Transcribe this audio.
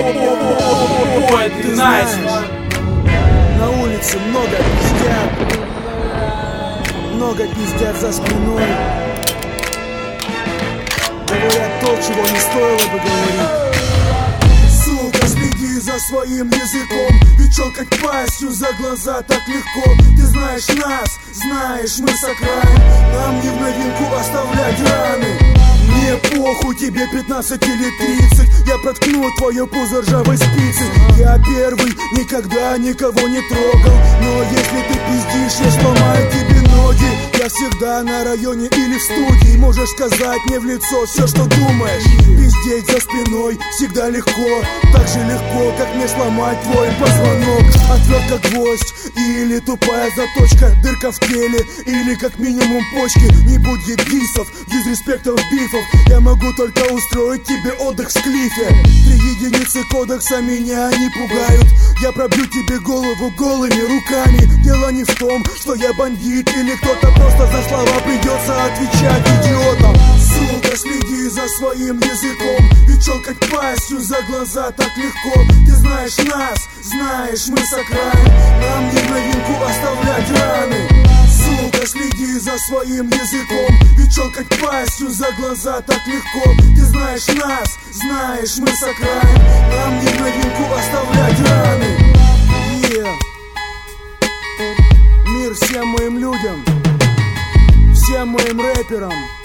Ты знаешь, на улице много пиздят за спиной. Говорят то, чего не стоило бы говорить. Сука, следи за своим языком, ведь щелкать пастью за глаза так легко. Ты знаешь нас, знаешь, мы с окраин, нам не в новинку оставлять раны. Мне похуй, тебе 15 или 30, я проткну твое пузо ржавой спицей. Я первый, никогда никого не трогал, но если ты пиздишь, я сломаю тебе ноги. Я всегда на районе или в студии, можешь сказать мне в лицо все, что думаешь. Пиздеть за спиной всегда легко, так же легко, как мне сломать твой позвонок. Отвертка, гвоздь или тупая заточка, дырка в теле или как минимум почки. Не будет дисов, дизреспектов, бифов, я могу только устроить тебе отдых в склифе. 3 единицы кодекса меня не пугают, я пробью тебе голову голыми руками. Дело не в том, что я бандит или кто-то, просто за слова придется отвечать идиотам. Сука, следи за своим языком, ведь щелкать пастью за глаза так легко. Ты знаешь нас, знаешь, мы с окраин, нам не в новинку оставлять раны. Сука, следи за своим языком, ведь щелкать пастью за глаза так легко. Ты знаешь нас, знаешь, мы с окраин, нам не в новинку оставлять раны. Мир всем моим людям, всем моим рэперам.